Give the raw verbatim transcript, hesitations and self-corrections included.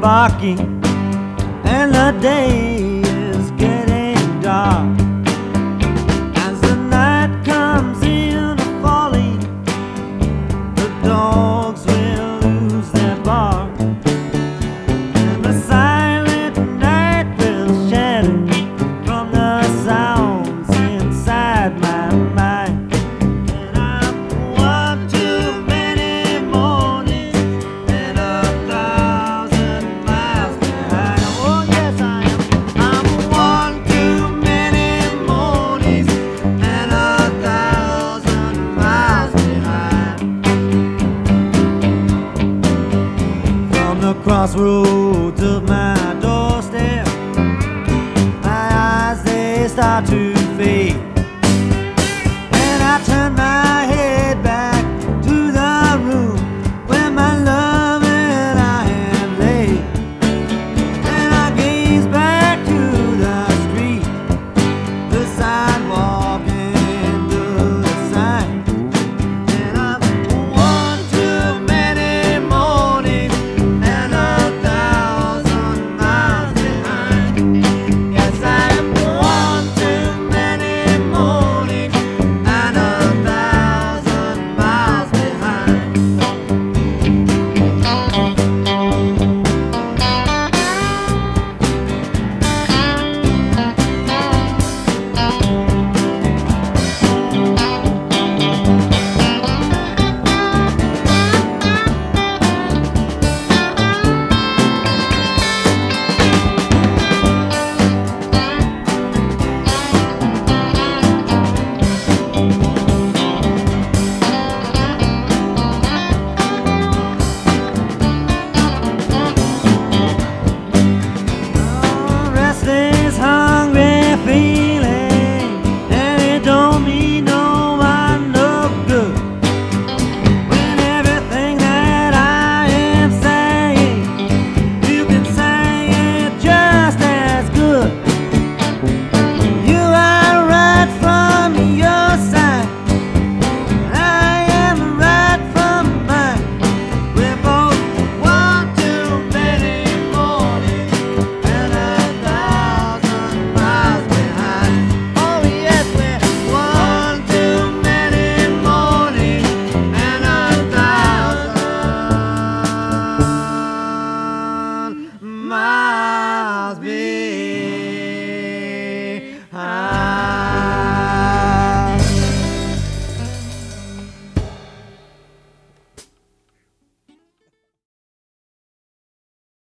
barking, and the day is getting dark. As the night comes in falling, the dogs will lose their bark, and the silent night will shatter from the sounds inside my mind. And I'm one too many mornings and a thousand miles behind. Oh yes I am. I'm one too many mornings and a thousand miles behind. From the crossroads of my doorstep, my eyes they start to fade, and I turn my head back to the room where my love and I have laid, and I gaze back to the street, the sidewalk and the sign. And I'm one too many mornings and a thousand miles behind. Yes, I'm one too many mornings and a thousand miles behind. Restless, hungry feeling, and it don't mean no one no good when everything that I am saying, you can say it just as good. You are right from your side, I am right from mine. We're both one too many mornings and a thousand miles behind. Oh yes, we're one too many mornings and a thousand miles